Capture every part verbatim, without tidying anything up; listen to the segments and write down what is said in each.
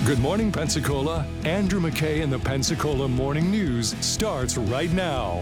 Good morning, Pensacola. Andrew McKay and the Pensacola Morning News starts right now.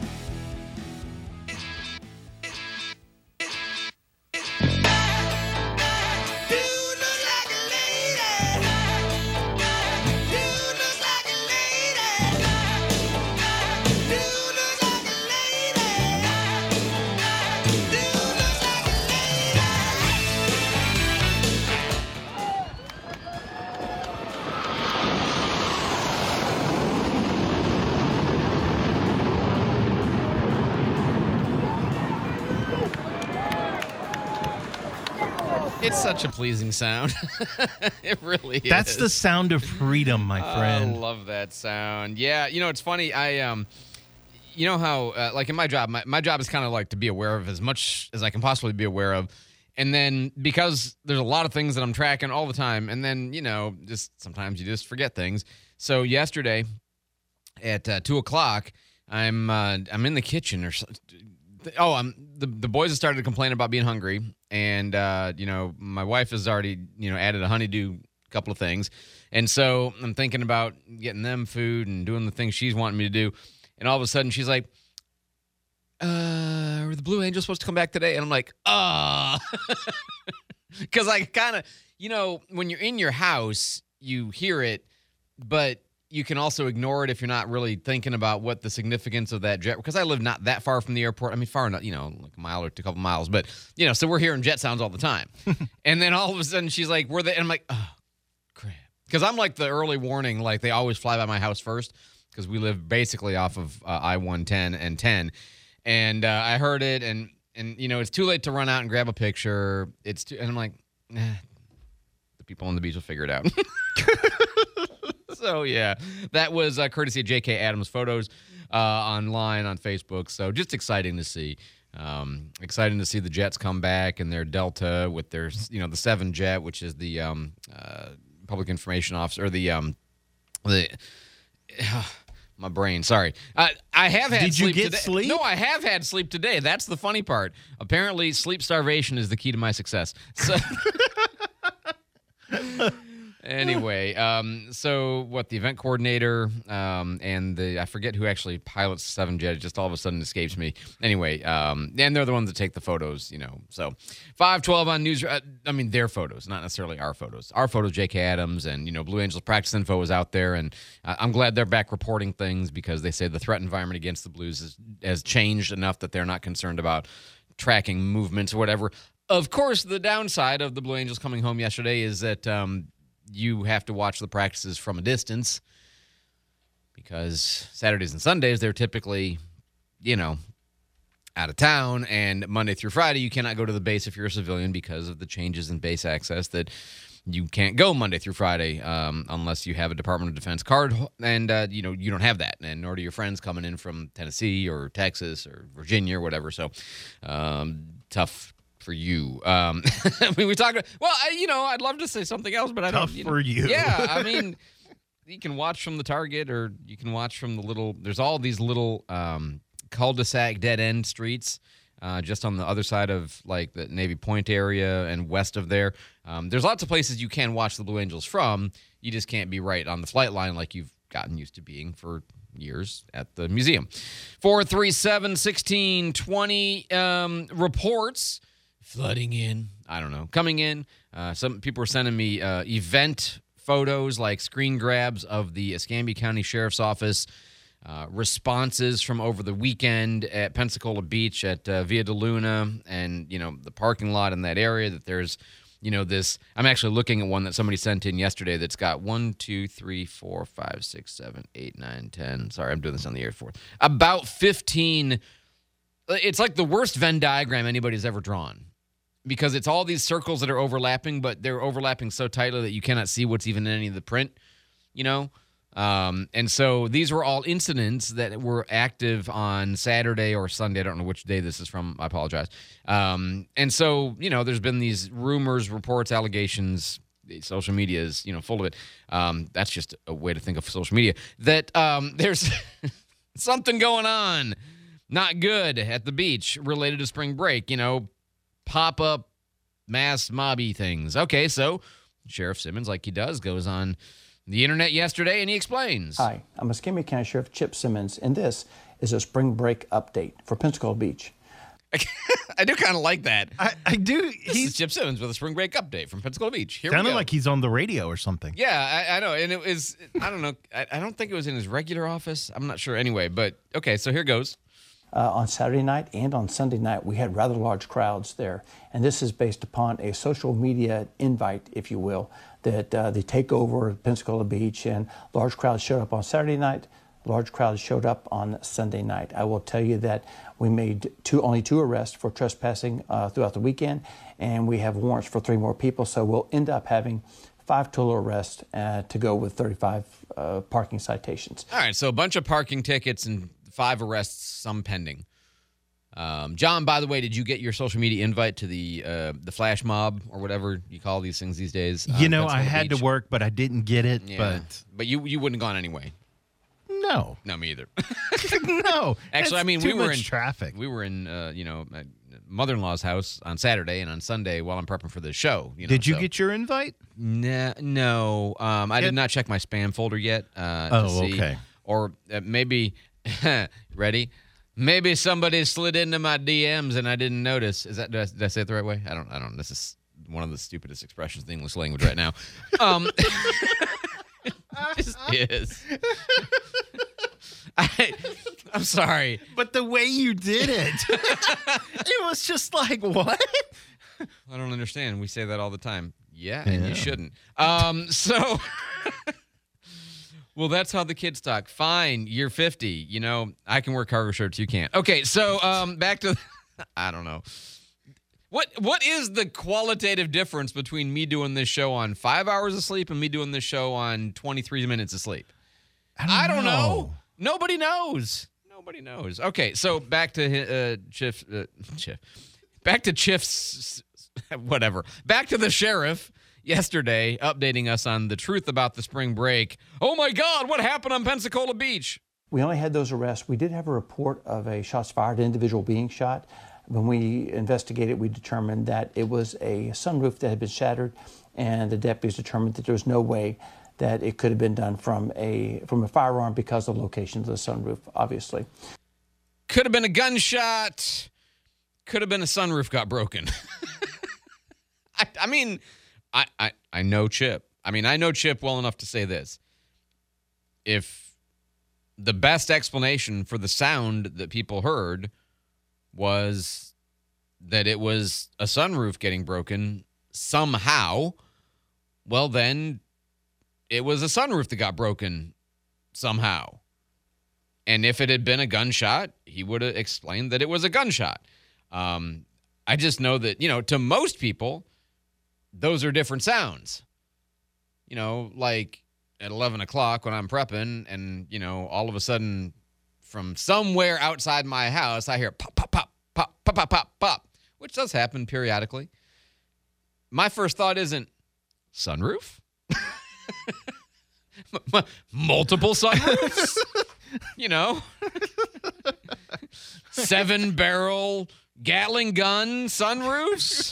It's such a pleasing sound. It really is. That's the sound of freedom, my friend. I love that sound. Yeah, you know, it's funny. I, um, you know how, uh, like in my job, my, my job is kind of like to be aware of as much as I can possibly be aware of. And then because there's a lot of things that I'm tracking all the time, and then, you know, just sometimes you just forget things. So yesterday at uh, two o'clock, I'm uh, I'm in the kitchen or something. Oh, I'm the the boys have started to complain about being hungry, and uh, you know my wife has already you know added a honeydew couple of things, and so I'm thinking about getting them food and doing the things she's wanting me to do, and all of a sudden she's like, "Uh, are the Blue Angels supposed to come back today?" And I'm like, "Ah," because I kind of you know when you're in your house you hear it, but you can also ignore it if you're not really thinking about what the significance of that jet, because I live not that far from the airport. I mean, far enough, you know, like a mile or a couple miles, but, you know, so we're hearing jet sounds all the time. And then all of a sudden she's like, were they, and I'm like, oh, crap. Because I'm like the early warning, like they always fly by my house first, because we live basically off of uh, I one ten and ten. And uh, I heard it, and, and, you know, it's too late to run out and grab a picture. It's too, and I'm like, eh, the people on the beach will figure it out. So, yeah, that was uh, courtesy of J K Adams Photos uh, online on Facebook. So just exciting to see. Um, exciting to see the Jets come back and their Delta with their, you know, the seven Jet, which is the um, uh, public information officer, or the, um, the uh, my brain, sorry. Uh, I have had Did sleep you get today. sleep? No, I have had sleep today. That's the funny part. Apparently, sleep starvation is the key to my success. So... Anyway, um, so what the event coordinator um, and the I forget who actually pilots the seven Jet. It just all of a sudden escapes me. Anyway, um, and they're the ones that take the photos, you know. So five twelve on news. Uh, I mean, their photos, not necessarily our photos. Our photos, J K Adams, and you know, Blue Angels practice info is out there, and uh, I'm glad they're back reporting things, because they say the threat environment against the Blues is, has changed enough that they're not concerned about tracking movements or whatever. Of course, the downside of the Blue Angels coming home yesterday is that. Um, You have to watch the practices from a distance, because Saturdays and Sundays, they're typically, you know, out of town. And Monday through Friday, you cannot go to the base if you're a civilian, because of the changes in base access, that you can't go Monday through Friday um, unless you have a Department of Defense card. And, uh, you know, you don't have that. And nor do your friends coming in from Tennessee or Texas or Virginia or whatever. So um, tough for you. Um, I mean, we talk about, well, I, you know, I'd love to say something else, but I Tough don't. You know, for you. Yeah, I mean, you can watch from the Target, or you can watch from the little, there's all these little um, cul-de-sac dead-end streets uh, just on the other side of, like, the Navy Point area and west of there. Um, there's lots of places you can watch the Blue Angels from. You just can't be right on the flight line like you've gotten used to being for years at the museum. four three seven, one six two zero um, reports flooding in. I don't know. Coming in. Uh, some people were sending me uh, event photos, like screen grabs of the Escambia County Sheriff's Office uh, responses from over the weekend at Pensacola Beach at uh, Via de Luna, and, you know, the parking lot in that area, that there's, you know, this. I'm actually looking at one that somebody sent in yesterday that's got one, two, three, four, five, six, seven, eight, nine, ten. Sorry, I'm doing this on the air for about fifteen. It's like the worst Venn diagram anybody's ever drawn, because it's all these circles that are overlapping, but they're overlapping so tightly that you cannot see what's even in any of the print, you know? Um, and so these were all incidents that were active on Saturday or Sunday. I don't know which day this is from. I apologize. Um, and so, you know, there's been these rumors, reports, allegations. Social media is, you know, full of it. Um, that's just a way to think of social media. That um, there's something going on, not good at the beach related to spring break, you know, pop-up mass mobby things. Okay, so Sheriff Simmons, like he does, goes on the internet yesterday and he explains. Hi, I'm Muskemee County Sheriff Chip Simmons, and this is a spring break update for Pensacola Beach. I do kind of like that. I, I do. This He's is Chip Simmons with a spring break update from Pensacola Beach. Here we sounded go. like he's on the radio or something. Yeah, I, I know. And it was, I don't know. I, I don't think it was in his regular office. I'm not sure anyway. But okay, so here goes. Uh, on Saturday night and on Sunday night, we had rather large crowds there. And this is based upon a social media invite, if you will, that uh, the takeover of Pensacola Beach, and large crowds showed up on Saturday night. Large crowds showed up on Sunday night. I will tell you that we made two, only two arrests for trespassing uh, throughout the weekend, and we have warrants for three more people. So we'll end up having five total arrests uh, to go with thirty-five uh, parking citations. All right, so a bunch of parking tickets and five arrests, some pending. Um, John, by the way, did you get your social media invite to the uh, the flash mob or whatever you call these things these days? You on know, I Pensacola had Beach? to work, but I didn't get it. Yeah. But but you you wouldn't have gone anyway. no, No, me either. no. Actually, I That's mean, too we were much in traffic. We were in, uh, you know, my mother-in-law's house on Saturday, and on Sunday while I'm prepping for the show. You know, Did you so- get your invite? Nah, no, um, I It- did not check my spam folder yet. Uh, Oh, to see. okay. Or uh, maybe, ready? Maybe somebody slid into my D Ms and I didn't notice. Is that did I, did I say it the right way? I don't. I don't. This is one of the stupidest expressions in the English language right now. Um, it just is. I, I'm sorry. But the way you did it, it was just like, what? I don't understand. We say that all the time. Yeah, and Yeah. you shouldn't. Um, so, well, that's how the kids talk. Fine, you're fifty. You know, I can wear cargo shirts. You can't. Okay, so um, back to, I don't know. What What is the qualitative difference between me doing this show on five hours of sleep and me doing this show on twenty-three minutes of sleep? I don't know. Nobody knows. Nobody knows. Okay, so back to uh, Chief. Uh, Chief. Back to Chief's. Whatever. Back to the sheriff yesterday, updating us on the truth about the spring break. Oh my God! What happened on Pensacola Beach? We only had those arrests. We did have a report of a shots fired, individual being shot. When we investigated, we determined that it was a sunroof that had been shattered, and the deputies determined that there was no way that it could have been done from a from a firearm because of the location of the sunroof, obviously. Could have been a gunshot. Could have been a sunroof got broken. I, I mean, I, I I know Chip. I mean, I know Chip well enough to say this. If the best explanation for the sound that people heard was that it was a sunroof getting broken somehow, well, then it was a sunroof that got broken somehow. And if it had been a gunshot, he would have explained that it was a gunshot. Um, I just know that, you know, to most people, those are different sounds. You know, like at eleven o'clock when I'm prepping and, you know, all of a sudden from somewhere outside my house, I hear pop, pop, pop, pop, pop, pop, pop, pop, which does happen periodically. My first thought isn't sunroof? M- multiple sunroofs? You know? Seven barrel Gatling gun sunroofs?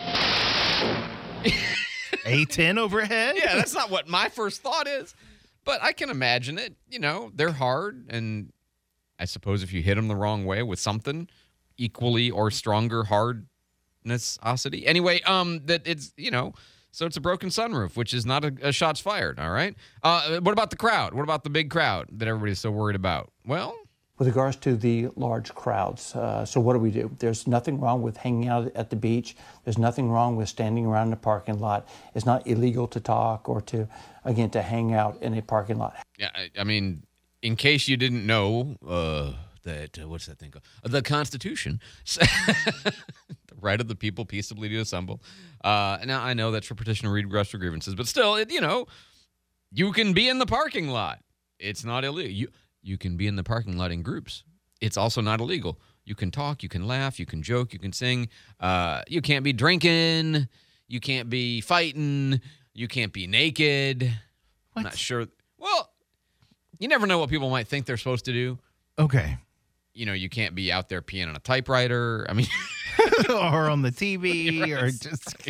A ten overhead? Yeah, that's not what my first thought is. But I can imagine it. You know, they're hard. And I suppose if you hit them the wrong way with something equally or stronger hardnessosity. Anyway, um, that it's, you know, so it's a broken sunroof, which is not a, a shots fired. All right. Uh, what about the crowd? What about the big crowd that everybody's so worried about? Well, With regards to the large crowds, uh, so what do we do? There's nothing wrong with hanging out at the beach. There's nothing wrong with standing around in the parking lot. It's not illegal to talk or to, again, to hang out in a parking lot. yeah, I, I mean, in case you didn't know, uh, that uh, what's that thing called? The Constitution, the right of the people peaceably to assemble. Uh, now I know that's for petition to redress for grievances, but still, it, you know, you can be in the parking lot. It's not illegal. You you can be in the parking lot in groups. It's also not illegal. You can talk, you can laugh, you can joke, you can sing. Uh, you can't be drinking. You can't be fighting. You can't be naked. I'm What? not sure. Well, you never know what people might think they're supposed to do. Okay. You know, you can't be out there peeing on a typewriter. I mean, Or on the T V, or Right. just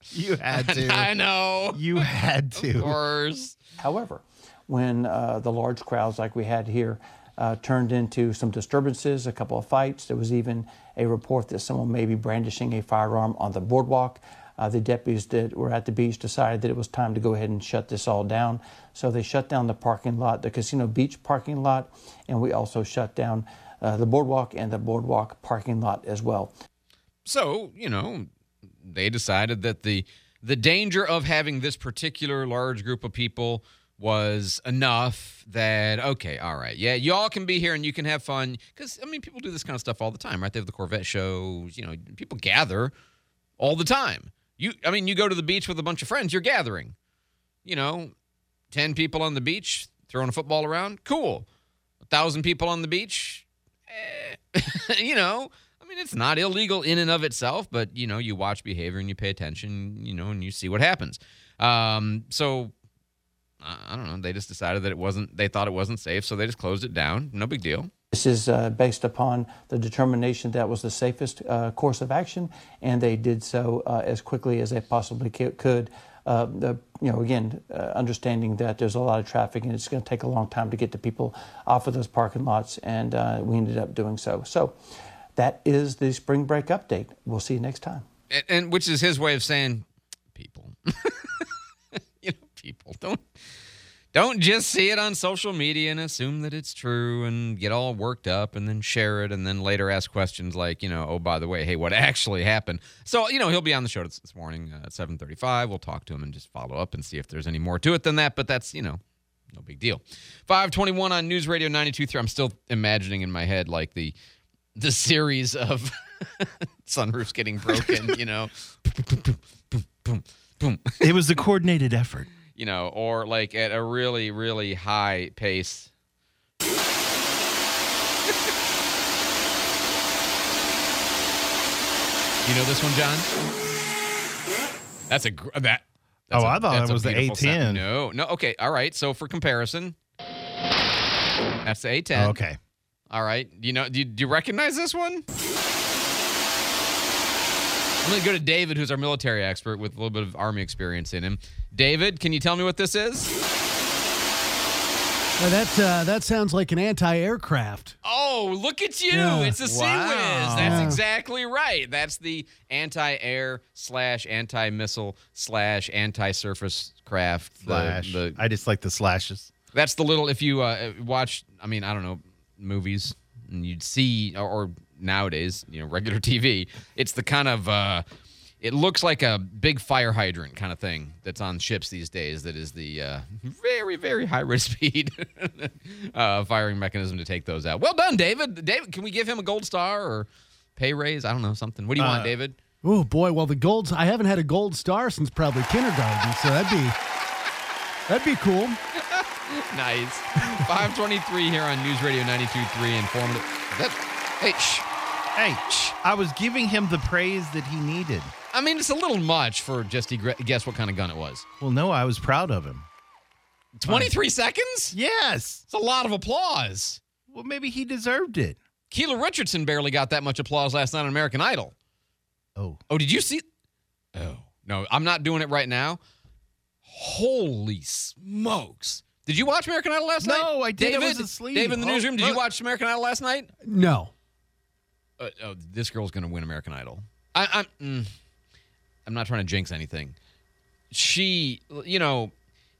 You had to. I know. You had to. Of course. However, when uh, the large crowds like we had here uh, turned into some disturbances, a couple of fights, there was even a report that someone may be brandishing a firearm on the boardwalk. Uh, the deputies that were at the beach decided that it was time to go ahead and shut this all down. So they shut down the parking lot, the Casino Beach parking lot, and we also shut down uh, the boardwalk and the boardwalk parking lot as well. So, you know, they decided that the the danger of having this particular large group of people was enough that, okay, all right, yeah, y'all can be here and you can have fun. Because, I mean, people do this kind of stuff all the time, right? They have the Corvette shows, you know, people gather all the time. You, I mean, you go to the beach with a bunch of friends, you're gathering. You know, ten people on the beach throwing a football around, cool. A thousand people on the beach, eh, you know, I mean, it's not illegal in and of itself, but, you know, you watch behavior and you pay attention, you know, and you see what happens. Um, so, I don't know, they just decided that it wasn't, they thought it wasn't safe, so they just closed it down. No big deal. This is uh, based upon the determination that was the safest uh, course of action, and they did so uh, as quickly as they possibly could. Uh, the, you know, again, uh, understanding that there's a lot of traffic and it's going to take a long time to get the people off of those parking lots, and uh, we ended up doing so. So that is the spring break update. We'll see you next time. And, and which is his way of saying, people, you know, people don't. Don't just see it on social media and assume that it's true and get all worked up and then share it and then later ask questions like, you know, oh, by the way, hey, what actually happened? So, you know, he'll be on the show this morning uh, at seven thirty-five. We'll talk to him and just follow up and see if there's any more to it than that. But that's, you know, no big deal. five twenty-one on News Radio ninety-two point three. I'm still imagining in my head like the the series of sunroofs getting broken, you know. Boom, boom, boom, boom. It was a coordinated effort. You know, or like at a really, really high pace. You know this one, John? That's a gr- that. That's oh, a, I thought that's it was a the A beautiful ten. sound. No, no. Okay, all right. So for comparison, that's the A ten. Oh, okay. All right. Do you know? Do you, do you recognize this one? I'm going to go to David, who's our military expert with a little bit of Army experience in him. David, can you tell me what this is? Well, that uh, that sounds like an anti-aircraft. Oh, look at you. Yeah. It's a Sea Wow. Whiz. That's Yeah. exactly right. That's the anti-air slash anti-missile slash anti-surface craft. The- Slash. the- I just like the slashes. that's the little, if you uh, watch, I mean, I don't know, movies, and you'd see, or, or nowadays, you know, regular T V, it's the kind of, uh, it looks like a big fire hydrant kind of thing that's on ships these days that is the uh, very, very high rate of speed uh, firing mechanism to take those out. Well done, David. David, can we give him a gold star or pay raise? I don't know, something. What do you Uh, want, David? Oh boy, well the golds. I haven't had a gold star since probably kindergarten, so that'd be that'd be cool. Nice. five twenty-three here on News Radio ninety-two point three, informative. That, hey, shh. Hey, I was giving him the praise that he needed. I mean, it's a little much for just to gre- guess what kind of gun it was. Well, no, I was proud of him. twenty-three seconds? Yes. It's a lot of applause. Well, maybe he deserved it. Keela Richardson barely got that much applause last night on American Idol. Oh. Oh, did you see? Oh, no, I'm not doing it right now. Holy smokes. Did you watch American Idol last night? No, I did. I David, was asleep. David in the Oh, newsroom, did look. you watch American Idol last night? No. Uh, oh, this girl's going to win American Idol. I, I'm, mm, I'm not trying to jinx anything. She, you know,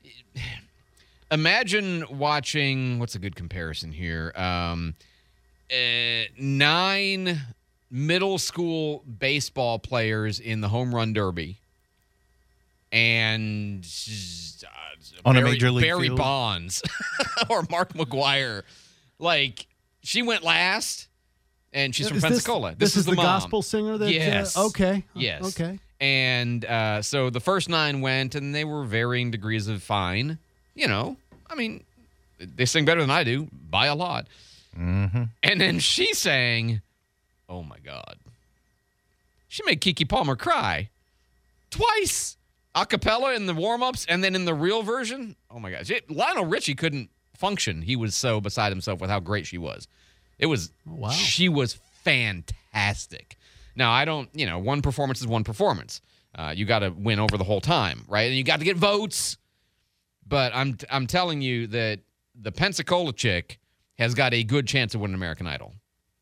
imagine watching, what's a good comparison here? Um, uh, nine middle school baseball players in the home run derby. And uh, On a Barry, major league Barry field? Bonds or Mark McGuire. Like, she went last. And she's from Is Pensacola. This, this is the, the mom. gospel singer that. Yes. Uh, okay. Yes. Okay. And uh, so the first nine went, and they were varying degrees of fine. You know, I mean, they sing better than I do by a lot. Mm-hmm. And then she sang, oh my God. She made Keke Palmer cry twice. A cappella in the warm-ups, and then in the real version. Oh my gosh. It, Lionel Richie couldn't function. He was so beside himself with how great she was. It was, Oh, wow. she was fantastic. Now, I don't, you know, one performance is one performance. Uh, you got to win over the whole time, right? And you got to get votes. But I'm I'm telling you that the Pensacola chick has got a good chance of winning American Idol.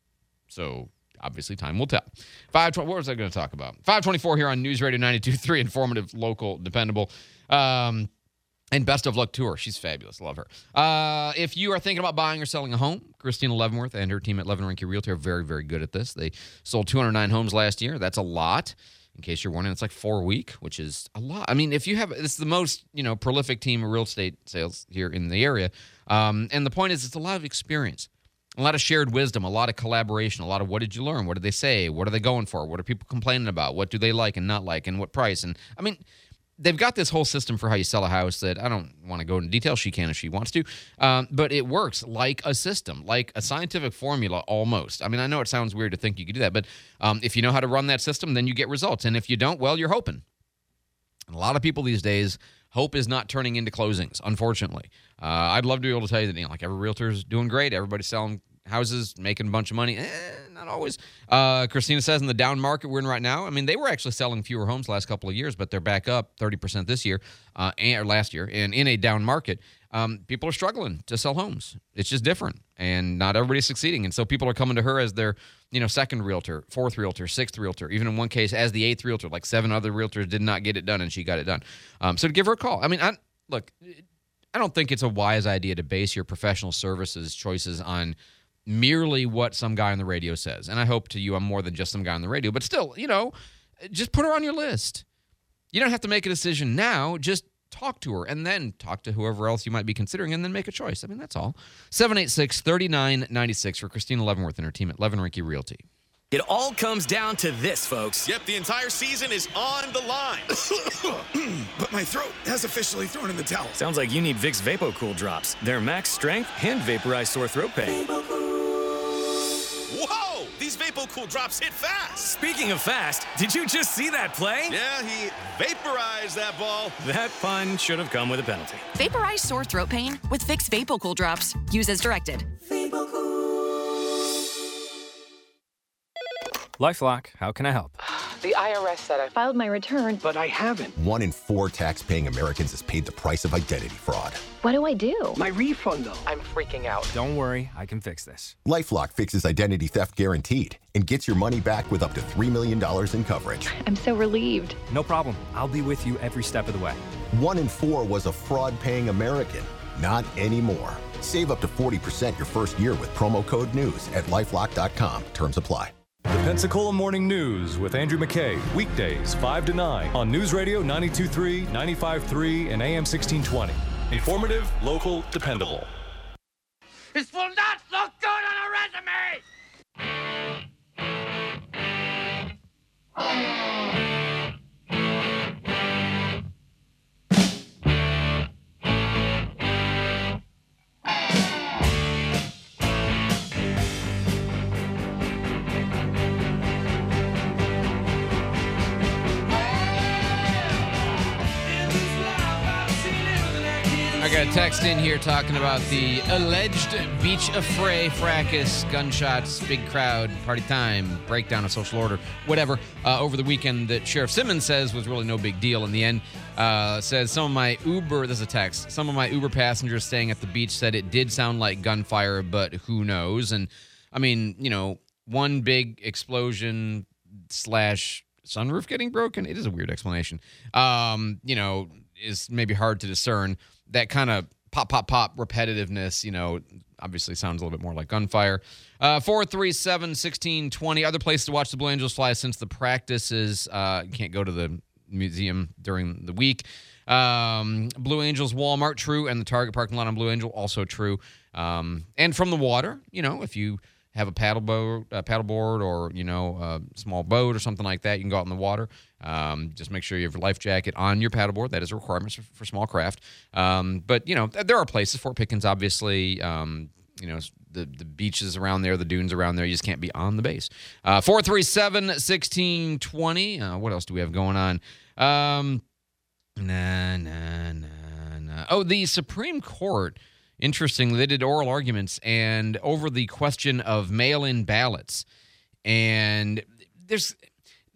So obviously time will tell. Five twenty. What was I going to talk about? five twenty-four here on News Radio ninety-two point three, informative, local, dependable. Um, and best of luck to her. She's fabulous. Love her. Uh, if you are thinking about buying or selling a home, Christina Leavenworth and her team at Levin Rinke Realty are very, very good at this. They sold two hundred nine homes last year. That's a lot. In case you're wondering, it's like four a week, which is a lot. I mean, if you have, it's the most, you know, prolific team of real estate sales here in the area. Um, and the point is, it's a lot of experience, a lot of shared wisdom, a lot of collaboration, a lot of what did you learn? What did they say? What are they going for? What are people complaining about? What do they like and not like? And what price? And I mean, they've got this whole system for how you sell a house that I don't want to go into detail. She can if she wants to. Um, but it works like a system, like a scientific formula almost. I mean, I know it sounds weird to think you could do that, but um, if you know how to run that system, then you get results. And if you don't, well, you're hoping. And a lot of people these days, hope is not turning into closings, unfortunately. Uh, I'd love to be able to tell you that, you know, like every realtor's doing great. Everybody's selling houses, making a bunch of money. Eh, not always. Uh, Christina says in the down market we're in right now, I mean, they were actually selling fewer homes the last couple of years, but they're back up thirty percent this year, uh, and, or last year. And in a down market, um, people are struggling to sell homes. It's just different, and not everybody's succeeding. And so people are coming to her as their, you know, second realtor, fourth realtor, sixth realtor, even in one case as the eighth realtor. Like seven other realtors did not get it done, and she got it done. Um, so to give her a call. I mean, I, look, I don't think it's a wise idea to base your professional services choices on merely what some guy on the radio says. And I hope to you I'm more than just some guy on the radio. But still, you know, just put her on your list. You don't have to make a decision now. Just talk to her and then talk to whoever else you might be considering and then make a choice. I mean, that's all. seven eight six, three nine nine six for Christina Leavenworth and her team at Levin Rinke Realty. It all comes down to this, folks. Yep, the entire season is on the line. But my throat has officially thrown in the towel. Sounds like you need Vicks VapoCool drops. They're max strength and vaporize sore throat pain. Whoa! These VapoCool drops hit fast. Speaking of fast, did you just see that play? Yeah, he vaporized that ball. That pun should have come with a penalty. Vaporize sore throat pain with Vicks VapoCool drops. Use as directed. LifeLock, how can I help? The I R S said I filed my return, but I haven't. One in four tax-paying Americans has paid the price of identity fraud. What do I do? My refund, though. I'm freaking out. Don't worry, I can fix this. LifeLock fixes identity theft guaranteed and gets your money back with up to three million dollars in coverage. I'm so relieved. No problem. I'll be with you every step of the way. One in four was a fraud-paying American. Not anymore. Save up to forty percent your first year with promo code NEWS at LifeLock dot com. Terms apply. The Pensacola Morning News with Andrew McKay, weekdays five to nine on News Radio ninety-two point three, ninety-five point three, and A M sixteen twenty. Informative, local, dependable. This will not look good on a resume! I got a text in here talking about the alleged beach affray, fracas, gunshots, big crowd, party time, breakdown of social order, whatever, uh, over the weekend that Sheriff Simmons says was really no big deal in the end. Uh, says some of my Uber, this is a text, some of my Uber passengers staying at the beach said it did sound like gunfire, but who knows? And I mean, you know, one big explosion slash sunroof getting broken. It is a weird explanation. Um, you know, is maybe hard to discern. That kind of pop, pop, pop repetitiveness, you know, obviously sounds a little bit more like gunfire. Uh, four three seven, one six two zero. Other places to watch the Blue Angels fly since the practices. Uh, you can't go to the museum during the week. Um, Blue Angels Walmart, true. And the Target parking lot on Blue Angel, also true. Um, and from the water, you know, if you have a paddle boat, a paddleboard, or, you know, a small boat or something like that, you can go out in the water. Um, just make sure you have your life jacket on your paddleboard. That is a requirement for, for small craft. Um, but, you know, there are places, Fort Pickens, obviously, um, you know, the, the beaches around there, the dunes around there, you just can't be on the base. Uh, four three seven, one six two zero. Uh, what else do we have going on? Um, nah, nah, nah, nah. Oh, the Supreme Court, interestingly, they did oral arguments and over the question of mail-in ballots. And there's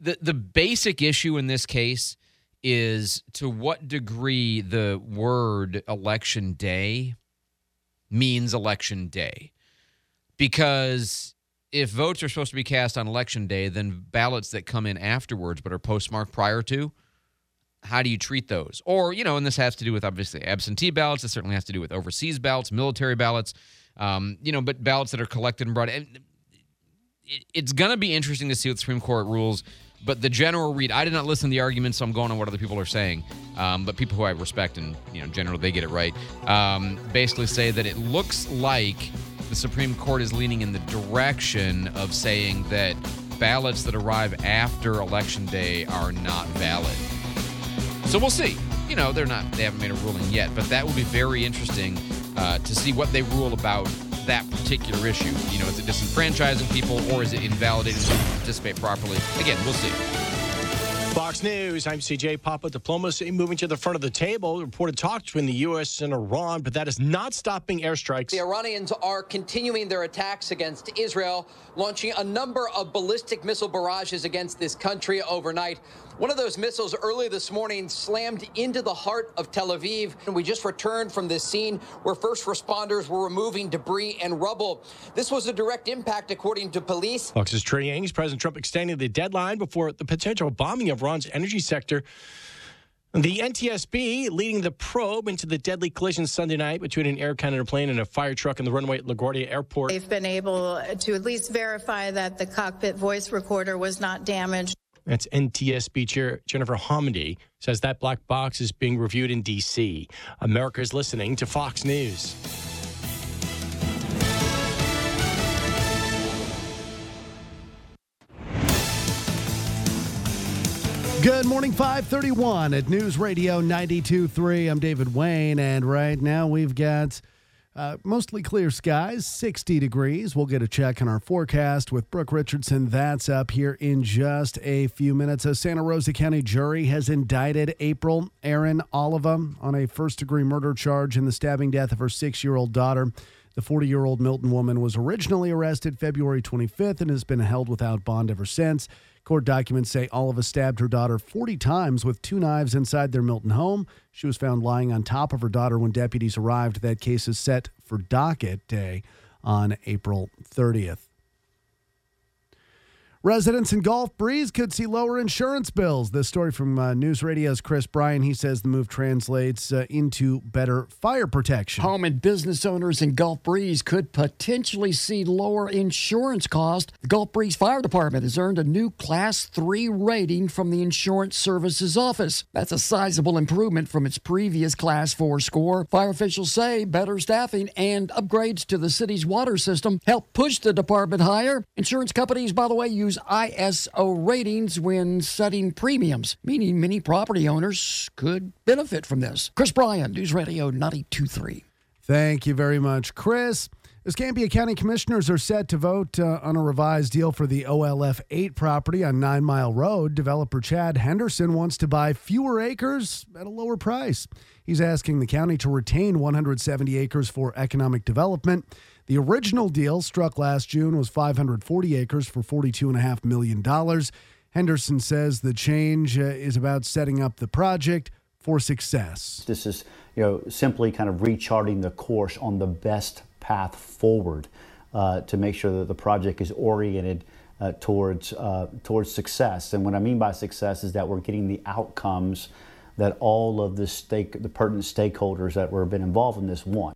the the basic issue in this case is to what degree the word election day means election day. Because if votes are supposed to be cast on election day, then ballots that come in afterwards but are postmarked prior to, how do you treat those? Or, you know, and this has to do with, obviously, absentee ballots. It certainly has to do with overseas ballots, military ballots, um, you know, but ballots that are collected and brought in. It, it's going to be interesting to see what the Supreme Court rules. But the general read, I did not listen to the arguments, so I'm going on what other people are saying. Um, but people who I respect and, you know, generally they get it right, um, basically say that it looks like the Supreme Court is leaning in the direction of saying that ballots that arrive after Election Day are not valid. So we'll see. You know, they're not, they haven't made a ruling yet, but that will be very interesting uh, to see what they rule about that particular issue. You know, is it disenfranchising people or is it invalidating them to participate properly? Again, we'll see. Fox News, I'm C J. Papa. Diplomacy moving to the front of the table. Reported talks between the U S and Iran, but that is not stopping airstrikes. The Iranians are continuing their attacks against Israel, launching a number of ballistic missile barrages against this country overnight. One of those missiles early this morning slammed into the heart of Tel Aviv. And we just returned from this scene where first responders were removing debris and rubble. This was a direct impact, according to police. Fox's Trey Yangs, President Trump extending the deadline before the potential bombing of Iran's energy sector. The N T S B leading the probe into the deadly collision Sunday night between an Air Canada plane and a fire truck on the runway at LaGuardia Airport. They've been able to at least verify that the cockpit voice recorder was not damaged. That's N T S B Chair Jennifer Homendy says that black box is being reviewed in D C. America is listening to Fox News. Good morning, five thirty-one at News Radio ninety-two point three. I'm David Wayne, and right now we've got uh, mostly clear skies, sixty degrees. We'll get a check on our forecast with Brooke Richardson. That's up here in just a few minutes. A Santa Rosa County jury has indicted April Aaron Oliva on a first-degree murder charge in the stabbing death of her six-year-old daughter. The forty-year-old Milton woman was originally arrested February twenty-fifth and has been held without bond ever since. Court documents say Oliva stabbed her daughter forty times with two knives inside their Milton home. She was found lying on top of her daughter when deputies arrived. That case is set for docket day on April thirtieth. Residents in Gulf Breeze could see lower insurance bills. This story from uh, News Radio's Chris Bryan. He says the move translates uh, into better fire protection. Home and business owners in Gulf Breeze could potentially see lower insurance costs. The Gulf Breeze Fire Department has earned a new Class three rating from the Insurance Services Office. That's a sizable improvement from its previous Class four score. Fire officials say better staffing and upgrades to the city's water system help push the department higher. Insurance companies, by the way, use I S O ratings when setting premiums, meaning many property owners could benefit from this. Chris Bryan, News Radio ninety-two point three. Thank you very much, Chris. Escambia County Commissioners are set to vote uh, on a revised deal for the O L F eight property on Nine Mile Road. Developer Chad Henderson wants to buy fewer acres at a lower price. He's asking the county to retain one hundred seventy acres for economic development. The original deal struck last June was five hundred forty acres for forty-two point five million dollars. Henderson says the change uh, is about setting up the project for success. This is, you know, simply kind of recharting the course on the best path forward uh, to make sure that the project is oriented uh, towards uh, towards success. And what I mean by success is that we're getting the outcomes that all of the stake, the pertinent stakeholders that were been involved in this want.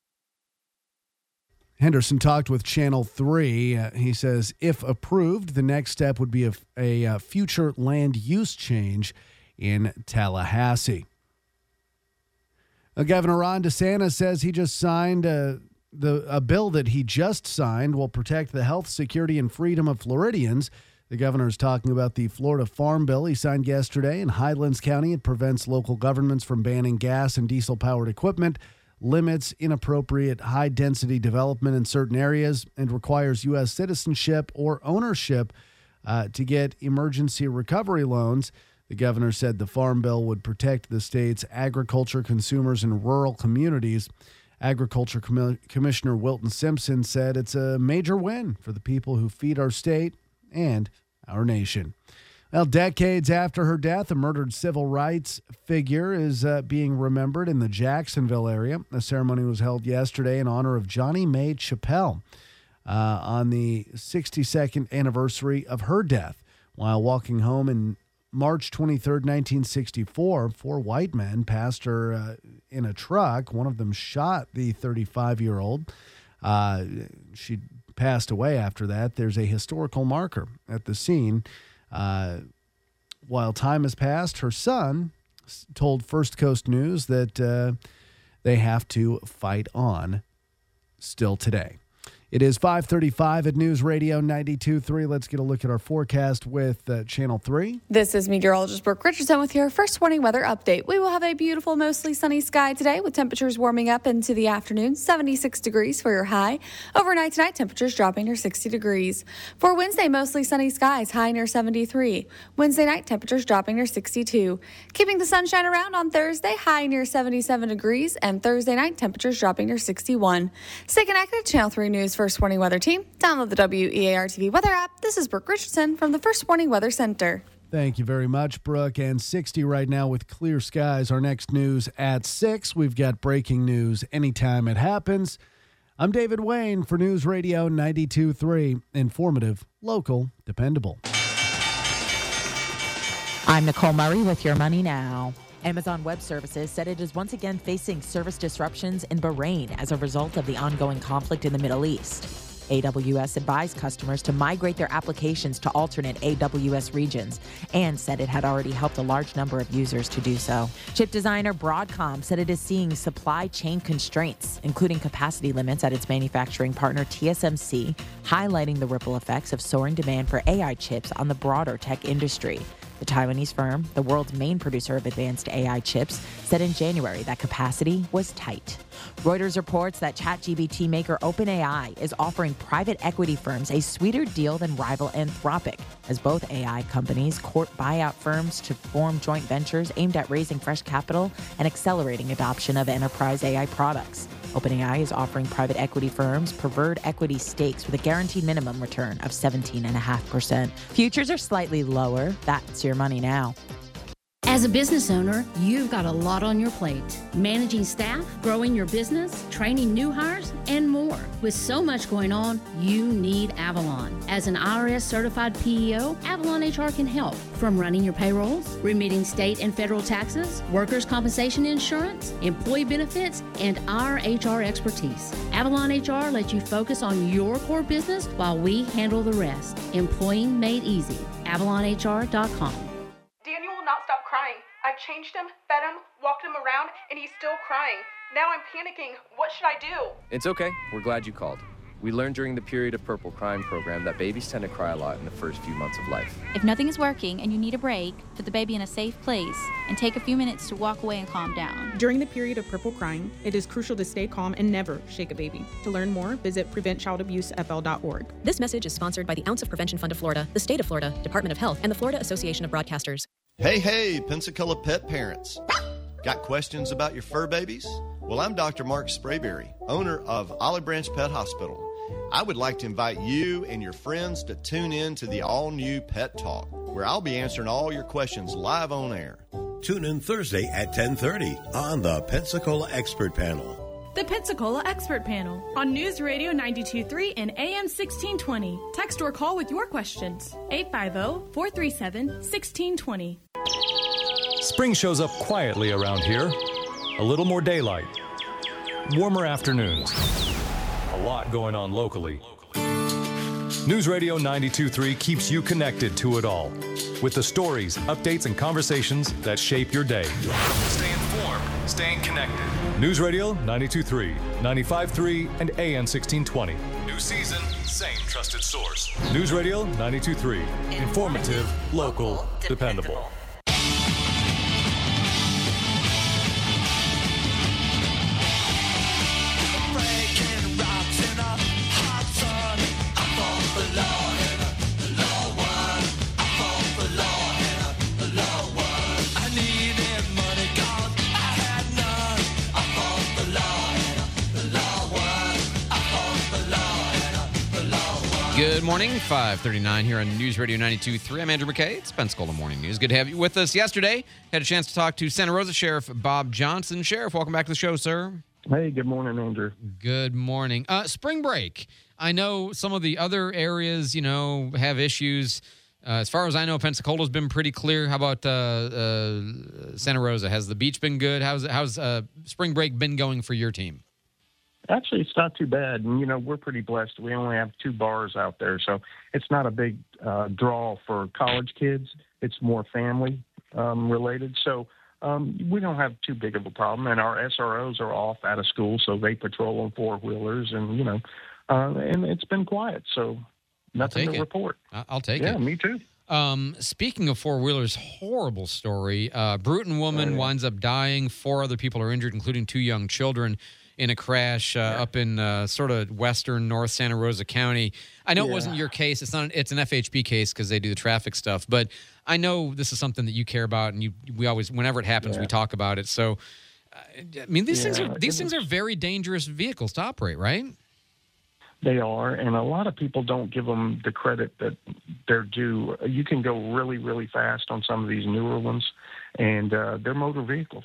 Henderson talked with Channel three. Uh, he says if approved, the next step would be a, a, a future land use change in Tallahassee. Uh, Governor Ron DeSantis says he just signed a, the, a bill that he just signed will protect the health, security, and freedom of Floridians. The governor is talking about the Florida Farm Bill he signed yesterday. In Highlands County, it prevents local governments from banning gas and diesel-powered equipment, limits inappropriate high-density development in certain areas, and requires U S citizenship or ownership uh, to get emergency recovery loans. The governor said the Farm Bill would protect the state's agriculture consumers in rural communities. Agriculture Com- Commissioner Wilton Simpson said it's a major win for the people who feed our state and our nation. Well, decades after her death, a murdered civil rights figure is uh, being remembered in the Jacksonville area. A ceremony was held yesterday in honor of Johnny Mae Chappelle uh, on the sixty-second anniversary of her death. While walking home in March twenty-third, nineteen sixty-four, four white men passed her uh, in a truck. One of them shot the thirty-five-year-old. Uh, she passed away after that. There's a historical marker at the scene. Uh, while time has passed, her son told First Coast News that uh, they have to fight on still today. It is five thirty-five at News Radio ninety-two point three. Let's get a look at our forecast with uh, Channel three. This is meteorologist Brooke Richardson with your first warning weather update. We will have a beautiful, mostly sunny sky today with temperatures warming up into the afternoon, seventy-six degrees for your high. Overnight tonight, temperatures dropping near sixty degrees. For Wednesday, mostly sunny skies, high near seventy-three. Wednesday night, temperatures dropping near sixty-two. Keeping the sunshine around on Thursday, high near seventy-seven degrees, and Thursday night, temperatures dropping near sixty-one. Stay connected, Channel three News First Warning Weather Team. Download the W E A R T V weather app. This is Brooke Richardson from the First Warning Weather Center. Thank you very much, Brooke. And sixty right now with clear skies. Our next news at six. We've got breaking news anytime it happens. I'm David Wayne for News Radio ninety-two point three. Informative, local, dependable. I'm Nicole Murray with Your Money Now. Amazon Web Services said it is once again facing service disruptions in Bahrain as a result of the ongoing conflict in the Middle East. A W S advised customers to migrate their applications to alternate A W S regions and said it had already helped a large number of users to do so. Chip designer Broadcom said it is seeing supply chain constraints, including capacity limits at its manufacturing partner T S M C, highlighting the ripple effects of soaring demand for A I chips on the broader tech industry. The Taiwanese firm, the world's main producer of advanced A I chips, said in January that capacity was tight. Reuters reports that ChatGPT maker OpenAI is offering private equity firms a sweeter deal than rival Anthropic, as both A I companies court buyout firms to form joint ventures aimed at raising fresh capital and accelerating adoption of enterprise A I products. OpenAI is offering private equity firms preferred equity stakes with a guaranteed minimum return of seventeen point five percent. Futures are slightly lower. That's Your Money Now. As a business owner, you've got a lot on your plate. Managing staff, growing your business, training new hires, and more. With so much going on, you need Avalon. As an I R S-certified P E O, Avalon H R can help. From running your payrolls, remitting state and federal taxes, workers' compensation insurance, employee benefits, and our H R expertise. Avalon H R lets you focus on your core business while we handle the rest. Employing made easy. avalon H R dot com. Not stop crying. I've changed him, fed him, walked him around, and he's still crying. Now I'm panicking. What should I do? It's okay. We're glad you called. We learned during the Period of Purple Crying program that babies tend to cry a lot in the first few months of life. If nothing is working and you need a break, put the baby in a safe place and take a few minutes to walk away and calm down. During the period of purple crying, it is crucial to stay calm and never shake a baby. To learn more, visit prevent child abuse f l dot org. This message is sponsored by the Ounce of Prevention Fund of Florida, the State of Florida, Department of Health, and the Florida Association of Broadcasters. Hey, hey, Pensacola pet parents. Got questions about your fur babies? Well, I'm Doctor Mark Sprayberry, owner of Olive Branch Pet Hospital. I would like to invite you and your friends to tune in to the all-new Pet Talk, where I'll be answering all your questions live on air. Tune in Thursday at ten thirty on the Pensacola Expert Panel. The Pensacola Expert Panel on News Radio ninety-two point three and A M sixteen twenty. Text or call with your questions. eight five zero, four three seven, one six two zero. Spring shows up quietly around here. A little more daylight. Warmer afternoons. A lot going on locally. News Radio ninety-two point three keeps you connected to it all with the stories, updates, and conversations that shape your day. Stay informed, staying connected. News Radio ninety-two point three, ninety-five point three, and A M sixteen twenty. New season, same trusted source. News Radio ninety-two point three. Informative, local, dependable. Good morning, five thirty-nine here on News Radio ninety-two point three. I'm Andrew McKay. It's Pensacola Morning News. Good to have you with us. Yesterday, had a chance to talk to Santa Rosa Sheriff Bob Johnson. Sheriff, welcome back to the show, sir. Hey, good morning, Andrew. Good morning. Uh, spring break. I know some of the other areas, you know, have issues. Uh, as far as I know, Pensacola's been pretty clear. How about uh, uh, Santa Rosa? Has the beach been good? How's how's uh, spring break been going for your team? Actually, it's not too bad. And, you know, we're pretty blessed. We only have two bars out there, so it's not a big uh, draw for college kids. It's more family um, related. So um, we don't have too big of a problem. And our S R Os are off out of school, so they patrol on four-wheelers. And, you know, uh, and it's been quiet, so nothing to it. report. I'll take yeah, it. Yeah, me too. Um, speaking of four-wheelers, horrible story. Uh, Bruton woman Oh, yeah. winds up dying. Four other people are injured, including two young children, in a crash uh, yeah. up in uh, sort of western North Santa Rosa County. I know yeah. it wasn't your case. It's not. It's an F H P case because they do the traffic stuff. But I know this is something that you care about, and you we always, whenever it happens, yeah. we talk about it. So, uh, I mean, these yeah, things are these things was, are very dangerous vehicles to operate, right? They are, and a lot of people don't give them the credit that they're due. You can go really, really fast on some of these newer ones, and uh, they're motor vehicles.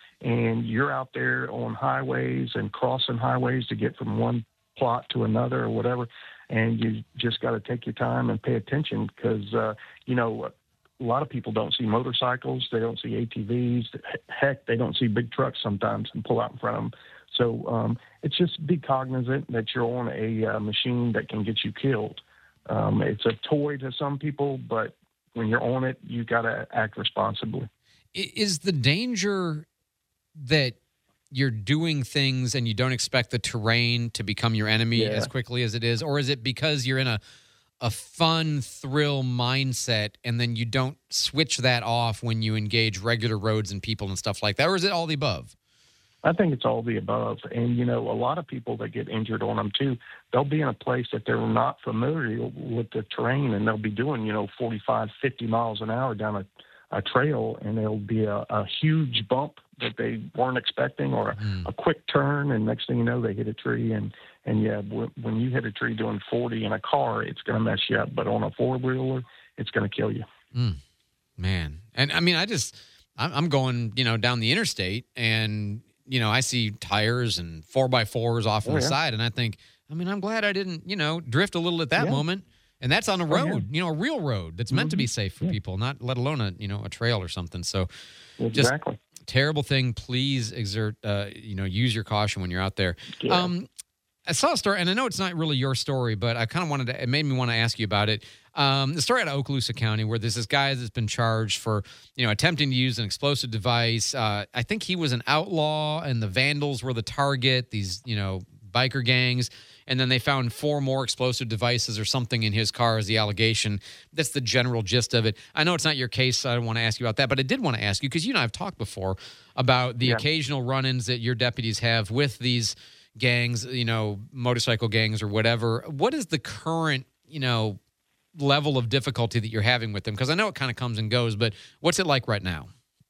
And you're out there on highways and crossing highways to get from one plot to another or whatever, and you just got to take your time and pay attention because, uh, you know, a lot of people don't see motorcycles. They don't see A T Vs. Heck, they don't see big trucks sometimes and pull out in front of them. So um, it's just be cognizant that you're on a uh, machine that can get you killed. Um, it's a toy to some people, but when you're on it, you got to act responsibly. Is the danger that you're doing things and you don't expect the terrain to become your enemy yeah. as quickly as it is? Or is it because you're in a, a fun thrill mindset and then you don't switch that off when you engage regular roads and people and stuff like that? Or is it all the above? I think it's all the above. And, you know, a lot of people that get injured on them, too, they'll be in a place that they're not familiar with the terrain, and they'll be doing, you know, forty-five, fifty miles an hour down a, a trail, and there'll be a, a huge bump that they weren't expecting or a, mm. a quick turn, and next thing you know, they hit a tree. And, and yeah, w- when you hit a tree doing forty in a car, it's going to mess you up. But on a four-wheeler, it's going to kill you. Mm. Man. And, I mean, I just – I'm going, you know, down the interstate, and – you know, I see tires and four by fours off on oh, the yeah. side, and I think, I mean, I'm glad I didn't, you know, drift a little at that yeah. moment. And that's on a road, oh, yeah. you know, a real road that's meant mm-hmm. to be safe for yeah. people, not let alone a, you know, a trail or something. So, exactly. Just terrible thing. Please exert, uh, you know, use your caution when you're out there. Yeah. Um, I saw a story, and I know it's not really your story, but I kind of wanted to, it made me want to ask you about it. Um, the story out of Okaloosa County where there's this guy that's been charged for, you know, attempting to use an explosive device. Uh, I think he was an outlaw, and the vandals were the target, these, you know, biker gangs. And then they found four more explosive devices or something in his car as the allegation. That's the general gist of it. I know it's not your case, so I don't want to ask you about that, but I did want to ask you, because you and I have talked before about the yeah. occasional run-ins that your deputies have with these gangs, you know, motorcycle gangs or whatever. What is the current, you know, level of difficulty that you're having with them? Because I know it kind of comes and goes, but what's it like right now?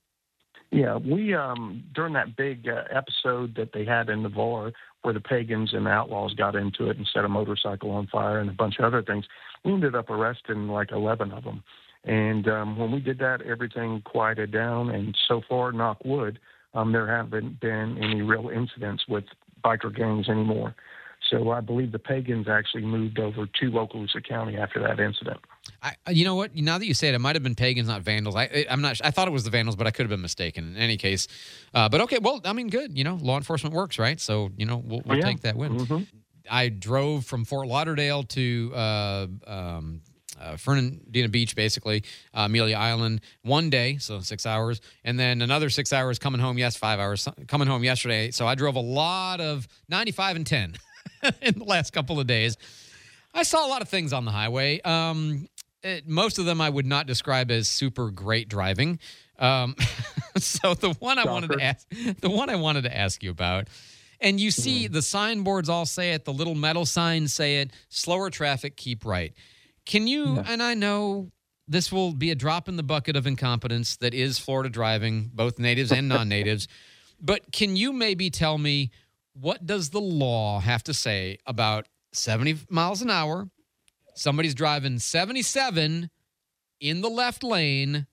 Yeah, we, um, during that big uh, episode that they had in Navarre where the pagans and the outlaws got into it and set a motorcycle on fire and a bunch of other things, we ended up arresting like eleven of them. And um, when we did that, everything quieted down. And so far, knock wood, um, there haven't been any real incidents with biker gangs anymore. So I believe the pagans actually moved over to Okaloosa County after that incident. I, you know what? Now that you say it, it might have been pagans, not vandals. I, I'm not. I thought it was the vandals, but I could have been mistaken. In any case, uh, but okay. Well, I mean, good. You know, law enforcement works, right? So you know, we'll, we'll yeah. take that win. Mm-hmm. I drove from Fort Lauderdale to uh, um, uh, Fernandina Beach, basically uh, Amelia Island, one day, so six hours, and then another six hours coming home. Yes, five hours coming home yesterday. So I drove a lot of ninety-five and ten in the last couple of days. I saw a lot of things on the highway. Um, it, most of them I would not describe as super great driving. Um, so the one I Shocker. wanted to ask, the one I wanted to ask you about, and you see mm-hmm. the signboards all say it, the little metal signs say it, slower traffic, keep right. Can you, yeah. and I know this will be a drop in the bucket of incompetence that is Florida driving, both natives and non-natives, but can you maybe tell me, what does the law have to say about seventy miles an hour, Somebody's driving seventy-seven in the left lane,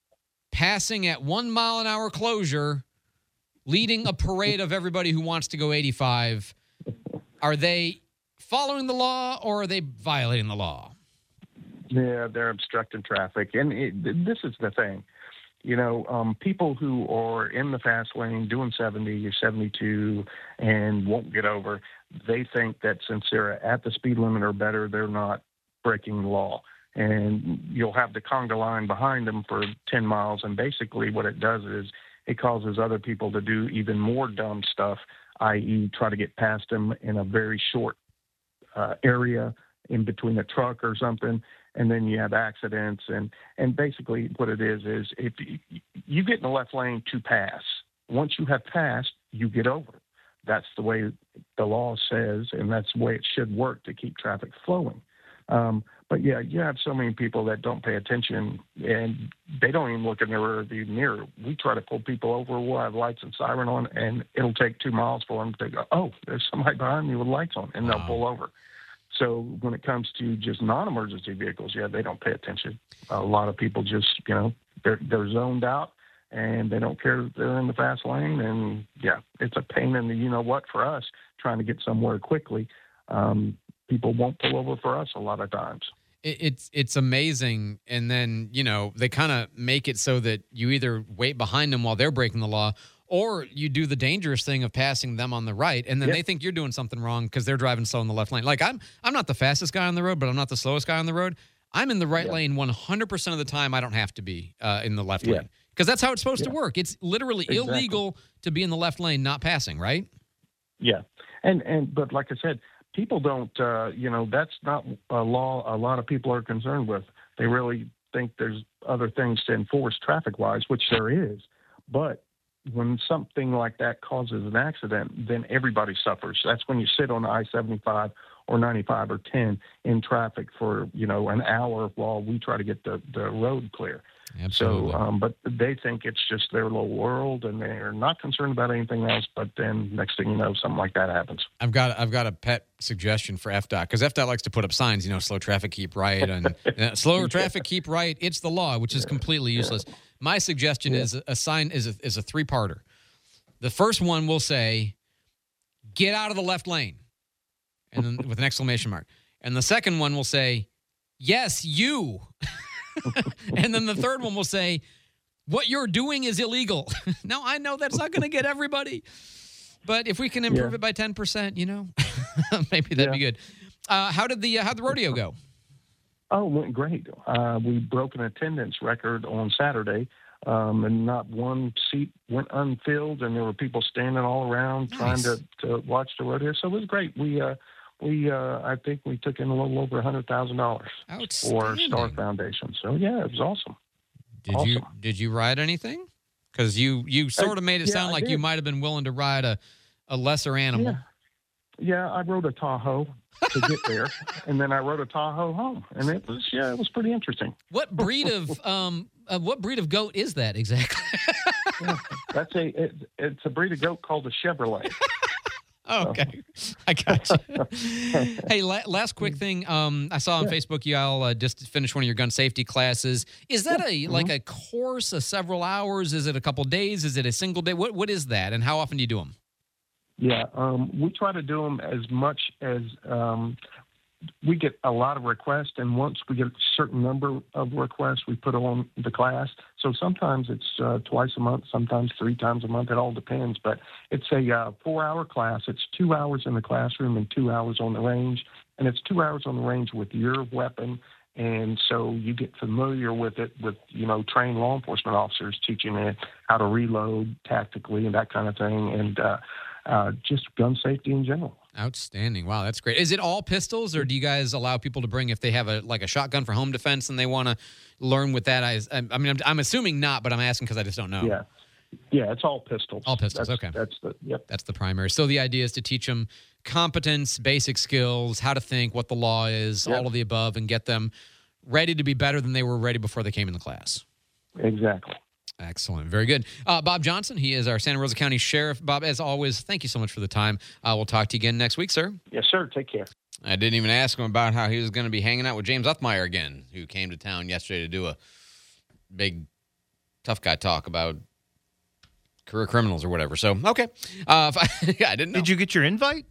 passing at one mile an hour closure, leading a parade of everybody who wants to go eighty-five. Are they following the law or are they violating the law? Yeah, they're obstructing traffic. And it, this is the thing. You know, um, people who are in the fast lane doing seventy or seventy-two and won't get over, they think that since they're at the speed limit or better, they're not breaking the law. And you'll have the conga line behind them for ten miles. And basically what it does is it causes other people to do even more dumb stuff, that is try to get past them in a very short uh, area in between a truck or something. And then you have accidents. And, and basically what it is, is if you, you get in the left lane to pass, once you have passed, you get over. That's the way the law says, and that's the way it should work to keep traffic flowing. Um, but yeah, you have so many people that don't pay attention, and they don't even look in their rearview mirror. We try to pull people over. We'll have lights and siren on, and it'll take two miles for them to go, oh, there's somebody behind me with lights on, and Wow. they'll pull over. So when it comes to just non-emergency vehicles, yeah, they don't pay attention. A lot of people just, you know, they're, they're zoned out, and they don't care that they're in the fast lane. And, yeah, it's a pain in the you-know-what for us trying to get somewhere quickly. Um, people won't pull over for us a lot of times. It, it's it's amazing. And then, you know, they kind of make it so that you either wait behind them while they're breaking the law, or you do the dangerous thing of passing them on the right, and then Yep. they think you're doing something wrong because they're driving slow in the left lane. Like, I'm I'm not the fastest guy on the road, but I'm not the slowest guy on the road. I'm in the right Yeah. lane one hundred percent of the time. I don't have to be uh, in the left Yeah. lane because that's how it's supposed to Yeah. work. It's literally Exactly. illegal to be in the left lane not passing, right? Yeah. And, and but like I said, people don't, uh, you know, that's not a law a lot of people are concerned with. They really think there's other things to enforce traffic-wise, which there is. But when something like that causes an accident, then everybody suffers. That's when you sit on I seventy-five or ninety-five or ten in traffic for, you know, an hour while we try to get the, the road clear. Absolutely. So, um, but they think it's just their little world, and they're not concerned about anything else. But then next thing you know, something like that happens. I've got I've got a pet suggestion for F D O T because F D O T likes to put up signs, you know, slow traffic, keep right, and uh, slow traffic, keep right. It's the law, which is completely useless. My suggestion is a, a sign is a, is a three-parter. The first one will say, "Get out of the left lane," and then with an exclamation mark. And the second one will say, "Yes, you." And then the third one will say, "What you're doing is illegal." Now, I know that's not going to get everybody, but if we can improve Yeah. it by ten percent, you know, maybe that'd be Yeah. good. Uh, how did the uh, how'd the rodeo go? Oh, it went great. Uh, we broke an attendance record on Saturday, um, and not one seat went unfilled, and there were people standing all around trying to, to watch the rodeo. So it was great. We, uh, we, uh, I think we took in a little over a hundred thousand dollars for Star Foundation. So yeah, it was awesome. Did awesome. you did you ride anything? Because you you sort of made it yeah, sound I like you did. might have been willing to ride a, a lesser animal. Yeah. Yeah, I rode a Tahoe to get there, and then I rode a Tahoe home, and it was yeah, it was pretty interesting. What breed of um uh, what breed of goat is that exactly? Yeah, that's a it, it's a breed of goat called a Chevrolet. Oh, okay, I got you. Hey, la- last quick thing. Um, I saw on Yeah. Facebook you all uh, just finished one of your gun safety classes. Is that Yeah. a like Mhm. a course of several hours? Is it a couple days? Is it a single day? What what is that, and how often do you do them? Yeah, um, we try to do them as much as um, we get a lot of requests, and once we get a certain number of requests, we put on the class. So sometimes it's uh, twice a month, sometimes three times a month. It all depends, but it's a uh, four-hour class. It's two hours in the classroom and two hours on the range, and it's two hours on the range with your weapon. And so you get familiar with it with, you know, trained law enforcement officers teaching it how to reload tactically and that kind of thing, and uh, uh, just gun safety in general. Outstanding! Wow, that's great. Is it all pistols, or do you guys allow people to bring if they have a like a shotgun for home defense and they want to learn with that? I, I mean, I'm, I'm assuming not, but I'm asking because I just don't know. Yeah, yeah, it's all pistols. All pistols. That's, okay, that's the yep. That's the primary. So the idea is to teach them competence, basic skills, how to think, what the law is, Yep. all of the above, and get them ready to be better than they were ready before they came in the class. Exactly. Excellent. Very good. Uh, Bob Johnson, he is our Santa Rosa County Sheriff. Bob, as always, thank you so much for the time. Uh, we'll talk to you again next week, sir. Yes, sir. Take care. I didn't even ask him about how he was going to be hanging out with James Uthmeyer again, who came to town yesterday to do a big tough guy talk about career criminals or whatever. So, okay. Uh, I, I didn't know. Did you get your invite?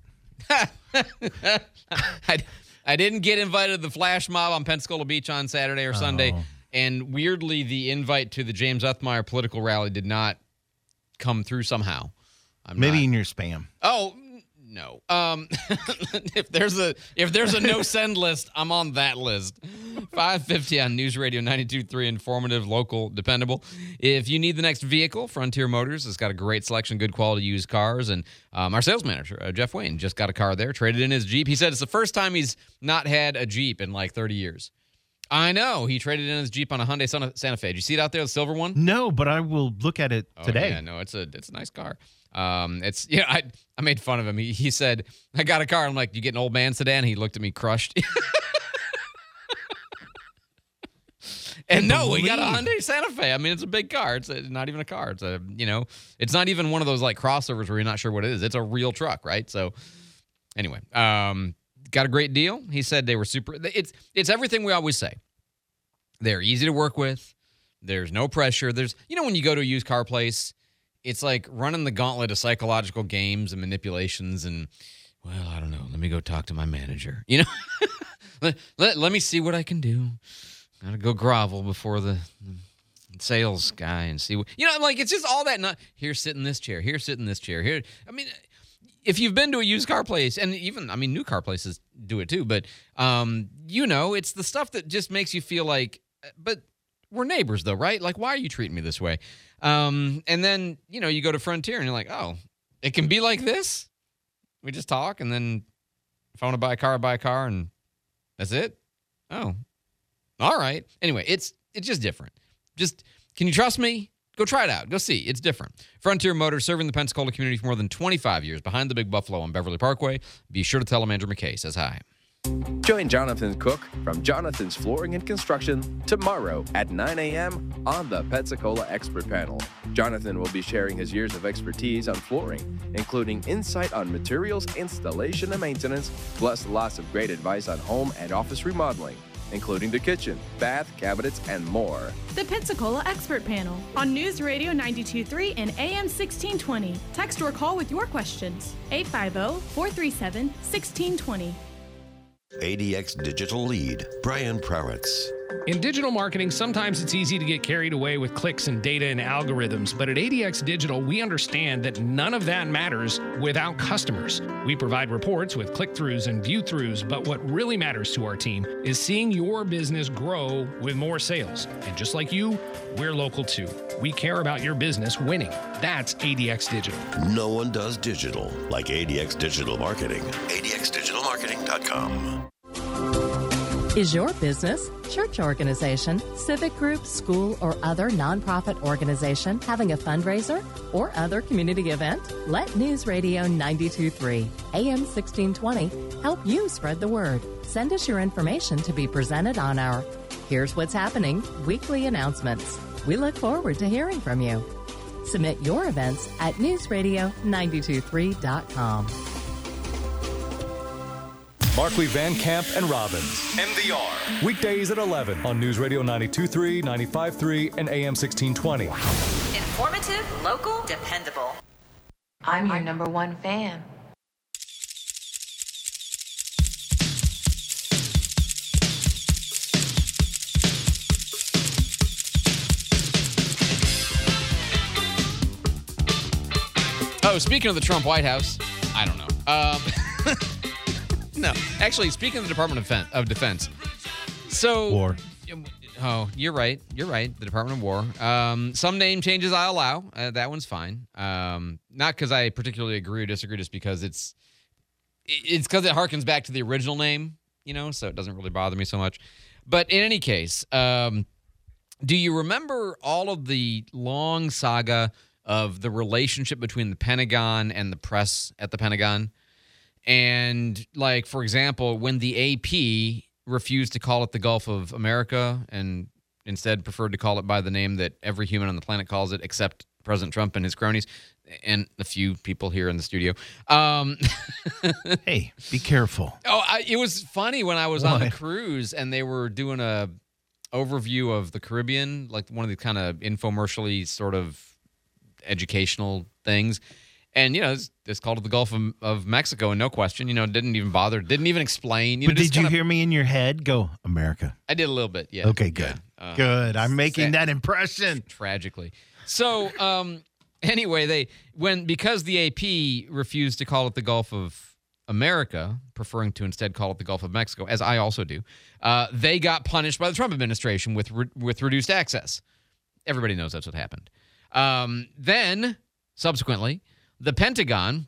I, I didn't get invited to the flash mob on Pensacola Beach on Saturday or Sunday. Oh. And weirdly, the invite to the James Uthmeyer political rally did not come through somehow. I'm Maybe not, in your spam. Oh, no. Um, if there's a if there's a no send list, I'm on that list. five fifty on News Radio ninety-two point three, informative, local, dependable. If you need the next vehicle, Frontier Motors has got a great selection, good quality used cars. And um, our sales manager, uh, Jeff Wayne, just got a car there, traded in his Jeep. He said it's the first time he's not had a Jeep in like thirty years. I know. He traded in his Jeep on a Hyundai Santa Fe. Did you see it out there, the silver one? No, but I will look at it oh, today. Yeah, no, it's a it's a nice car. Um, it's yeah. I I made fun of him. He he said, "I got a car." I'm like, "You get an old man sedan?" He looked at me crushed. And no, we got a Hyundai Santa Fe. I mean, it's a big car. It's a, not even a car. It's a you know, it's not even one of those like crossovers where you're not sure what it is. It's a real truck, right? So anyway, um. Got a great deal. He said they were super. It's it's everything we always say. They're easy to work with. There's no pressure. There's you know when you go to a used car place, it's like running the gauntlet of psychological games and manipulations and well, I don't know. Let me go talk to my manager. You know, let, let let me see what I can do. Got to go grovel before the, the sales guy and see what you know. Like it's just all that. Not here, sit in this chair. Here, sit in this chair. Here, I mean. If you've been to a used car place, and even, I mean, new car places do it too, but, um, you know, it's the stuff that just makes you feel like, but we're neighbors though, right? Like, why are you treating me this way? Um, and then, you know, you go to Frontier and you're like, oh, it can be like this? We just talk, and then if I want to buy a car, I buy a car, and that's it? Oh, all right. Anyway, it's it's just different. Just, can you trust me? Go try it out. Go see. It's different. Frontier Motors, serving the Pensacola community for more than twenty-five years, behind the Big Buffalo on Beverly Parkway. Be sure to tell him Andrew McKay says hi. Join Jonathan Cook from Jonathan's Flooring and Construction tomorrow at nine a.m. on the Pensacola Expert Panel. Jonathan will be sharing his years of expertise on flooring, including insight on materials, installation, and maintenance, plus lots of great advice on home and office remodeling, including the kitchen, bath, cabinets, and more. The Pensacola Expert Panel on News Radio ninety-two point three and A M sixteen twenty. Text or call with your questions. eight five zero, four three seven, one six two zero. A D X Digital Lead, Brian Prowitz. In digital marketing, sometimes it's easy to get carried away with clicks and data and algorithms, but at A D X Digital, we understand that none of that matters without customers. We provide reports with click-throughs and view-throughs, but what really matters to our team is seeing your business grow with more sales. And just like you, we're local too. We care about your business winning. That's A D X Digital. No one does digital like A D X Digital Marketing. A D X digital marketing dot com. Is your business, church organization, civic group, school, or other nonprofit organization having a fundraiser or other community event? Let News Radio ninety-two point three, A M sixteen twenty help you spread the word. Send us your information to be presented on our Here's What's Happening weekly announcements. We look forward to hearing from you. Submit your events at news radio ninety-two point three dot com. Markley, Van Camp, and Robbins. M V R. Weekdays at eleven on News Radio ninety-two point three, ninety-five point three, and A M sixteen twenty. Informative, local, dependable. I'm your number one fan. Oh, speaking of the Trump White House, I don't know. Um, no, actually, speaking of the Department of Defense, of Defense so War. Oh, you're right. You're right. The Department of War. Um, some name changes I allow. Uh, that one's fine. Um, not because I particularly agree or disagree, just because it's it's because it harkens back to the original name, you know, so it doesn't really bother me so much. But in any case, um, do you remember all of the long saga of the relationship between the Pentagon and the press at the Pentagon? And, like, for example, when the A P refused to call it the Gulf of America and instead preferred to call it by the name that every human on the planet calls it, except President Trump and his cronies, and a few people here in the studio. Um, hey, be careful. Oh, I, it was funny when I was What? on the cruise and they were doing a overview of the Caribbean, like one of the kind of infomercially sort of educational things. And, you know, it's, it's called it the Gulf of, of Mexico, and no question, you know, didn't even bother, didn't even explain. You But know, just did you kinda- hear me in your head go, America? I did a little bit, yeah. Okay, good. Uh, Good. I'm making sad- that impression. Tragically. So, um, anyway, they when because the A P refused to call it the Gulf of America, preferring to instead call it the Gulf of Mexico, as I also do, uh, they got punished by the Trump administration with re- with reduced access. Everybody knows that's what happened. Um, then, subsequently, the Pentagon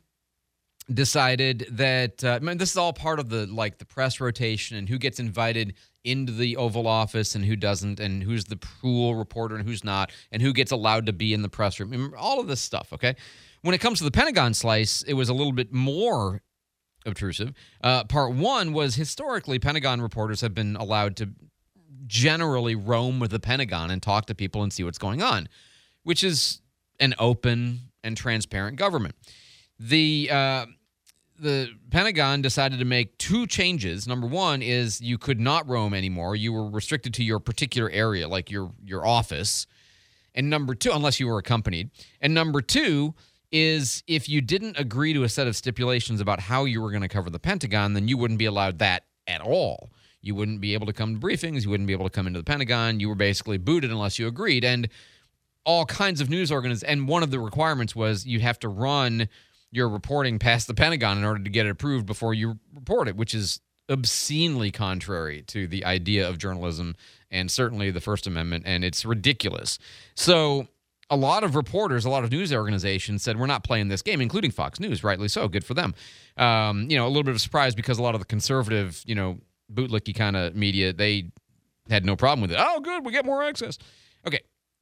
decided that uh, I mean, this is all part of the like the press rotation and who gets invited into the Oval Office and who doesn't, and who's the pool reporter and who's not, and who gets allowed to be in the press room. Remember, all of this stuff, okay? When it comes to the Pentagon slice, it was a little bit more obtrusive. Uh, part one was historically Pentagon reporters have been allowed to generally roam with the Pentagon and talk to people and see what's going on, which is an open and transparent government. The uh, the Pentagon decided to make two changes. Number one is you could not roam anymore. You were restricted to your particular area, like your your office. And number two, unless you were accompanied. And number two is if you didn't agree to a set of stipulations about how you were going to cover the Pentagon, then you wouldn't be allowed that at all. You wouldn't be able to come to briefings. You wouldn't be able to come into the Pentagon. You were basically booted unless you agreed. And all kinds of news organizations. And one of the requirements was you have to run your reporting past the Pentagon in order to get it approved before you report it, which is obscenely contrary to the idea of journalism and certainly the First Amendment, and it's ridiculous. So a lot of reporters, a lot of news organizations said, we're not playing this game, including Fox News, rightly so, good for them. Um, you know, a little bit of a surprise because a lot of the conservative, you know, bootlicky kind of media, they had no problem with it. Oh, good, we get more access. Okay,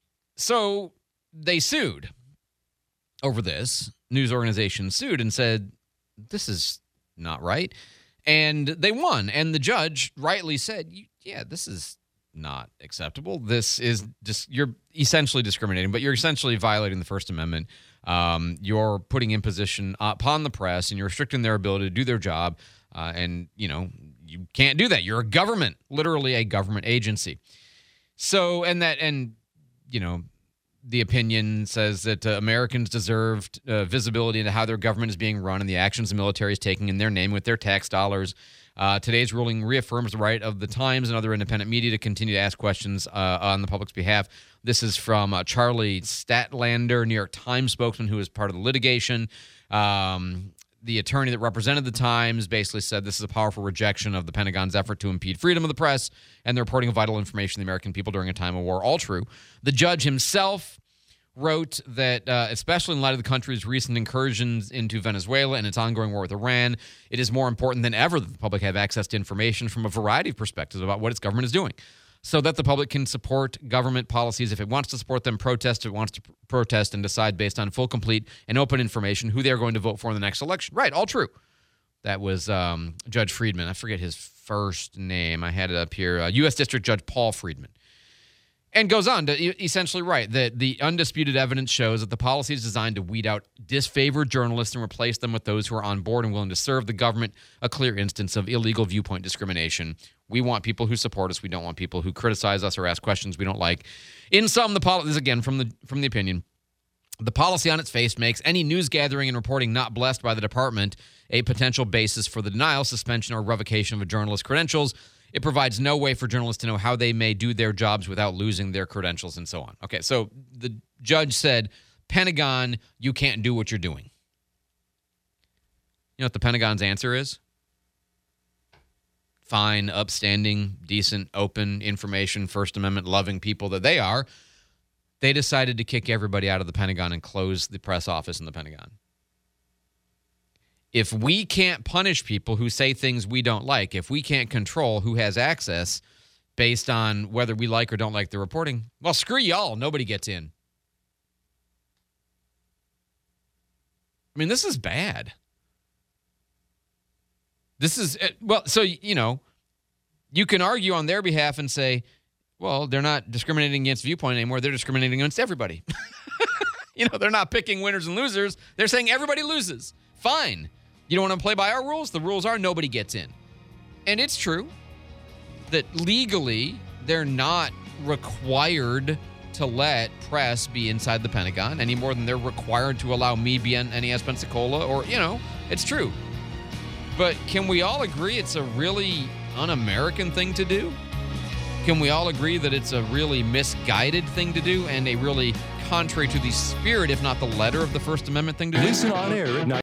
so they sued over this. News organization sued and said, this is not right. And they won. And the judge rightly said, yeah, this is not acceptable. This is just, you're essentially discriminating, but you're essentially violating the First Amendment. Um, you're putting imposition upon the press and you're restricting their ability to do their job. Uh, and, you know, you can't do that. You're a government, literally a government agency. So, and that, and, you know, the opinion says that uh, Americans deserved uh, visibility into how their government is being run and the actions the military is taking in their name with their tax dollars. Uh, today's ruling reaffirms the right of the Times and other independent media to continue to ask questions uh, on the public's behalf. This is from uh, Charlie Statlander, New York Times spokesman, who is part of the litigation. Um, the attorney that represented the Times basically said this is a powerful rejection of the Pentagon's effort to impede freedom of the press and the reporting of vital information to the American people during a time of war. All true. The judge himself wrote that, uh, especially in light of the country's recent incursions into Venezuela and its ongoing war with Iran, it is more important than ever that the public have access to information from a variety of perspectives about what its government is doing, so that the public can support government policies if it wants to support them, protest if it wants to pr- protest, and decide based on full, complete, and open information who they're going to vote for in the next election. Right, all true. That was um, Judge Friedman. I forget his first name. I had it up here. Uh, U S District Judge Paul Friedman. And goes on to essentially write that the undisputed evidence shows that the policy is designed to weed out disfavored journalists and replace them with those who are on board and willing to serve the government, a clear instance of illegal viewpoint discrimination. We want people who support us. We don't want people who criticize us or ask questions we don't like. In sum, the policy, this is again from the from the opinion, the policy on its face makes any news gathering and reporting not blessed by the department a potential basis for the denial, suspension, or revocation of a journalist's credentials. It provides no way for journalists to know how they may do their jobs without losing their credentials and so on. Okay, so the judge said, Pentagon, you can't do what you're doing. You know what the Pentagon's answer is? Fine, upstanding, decent, open, information, First Amendment loving people that they are. They decided to kick everybody out of the Pentagon and close the press office in the Pentagon. If we can't punish people who say things we don't like, if we can't control who has access based on whether we like or don't like the reporting, well, screw y'all. Nobody gets in. I mean, this is bad. This is, well, so, you know, you can argue on their behalf and say, Well, they're not discriminating against viewpoint anymore. They're discriminating against everybody. You know, they're not picking winners and losers. They're saying everybody loses. Fine. You don't want to play by our rules? The rules are nobody gets in. And it's true that legally they're not required to let press be inside the Pentagon any more than they're required to allow me be in N E S Pensacola or, you know, it's true. But can we all agree it's a really un-American thing to do? Can we all agree that it's a really misguided thing to do and a really contrary to the spirit, if not the letter of the First Amendment thing to do? Listen on air at night.